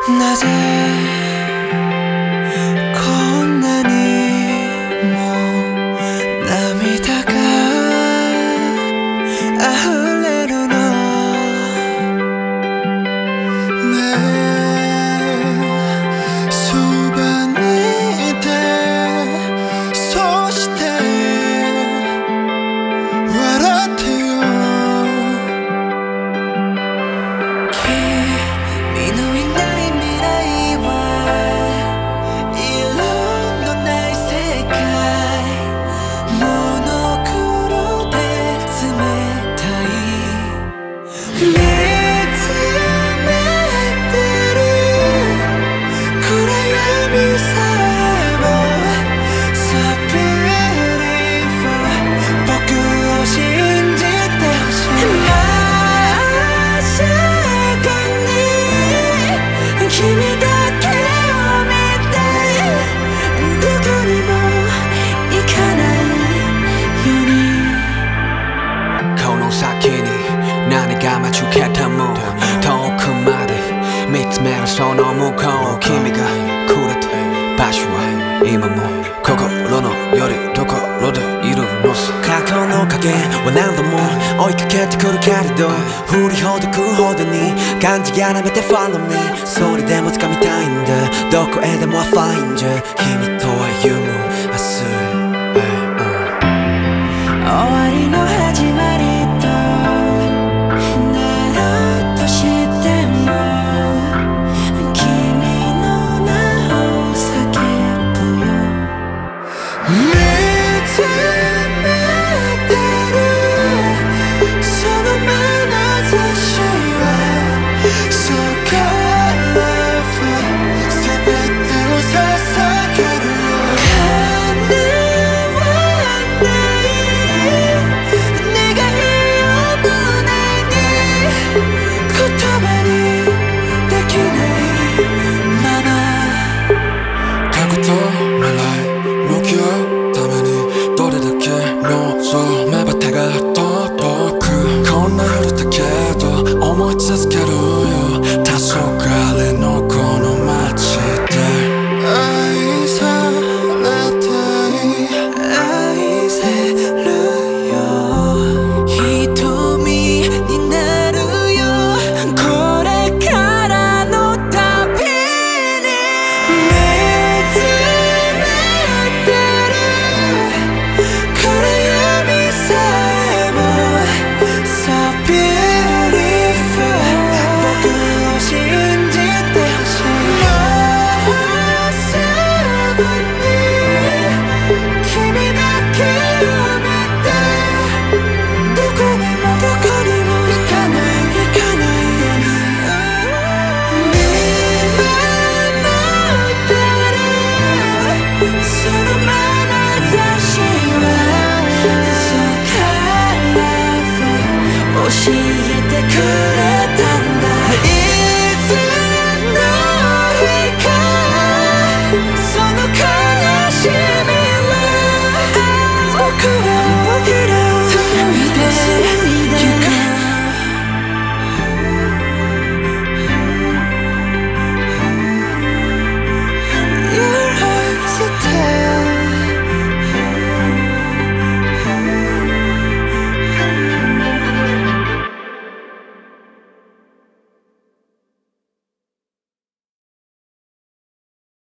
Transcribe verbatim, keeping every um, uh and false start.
なぜこんなにも涙が溢れるのねえそばにいてそして笑ってよ君のいない未来は色のない世界モノクロで冷たい見つめてる暗闇さえも So beautiful 僕を信じてほしい真っ白に君だけを見たいどこにも行かないようにこの先に何が待ち受けても遠くまで見つめるその向こう君がくれた場所は今も心のよりどころでいるのさ過去の影は何度も追いかけてくるけれど振りほどくほどに感じやらめて Follow me それでも掴みたいんだどこへでも I find you 君と歩む明日へ、うん、 終わりの始まりとなろうとしても君の名を叫ぶよ見つめてるその眼差しは So colorful 全てを捧げるよ叶わない願いを胸に言葉にできないまま過去と未来向き合うためにどれだけ望めば手が届くこんな夜だけど思い続けるよ黄昏のこの街で愛されたい愛せるよ瞳になるよこれからの旅に見つめてる暗闇さえも So beautiful 僕を信じてほしいまっすぐに君だけを見てどこにもどこにも行かない行かないように見守ってるその眼差しは So colorful 教えてくれ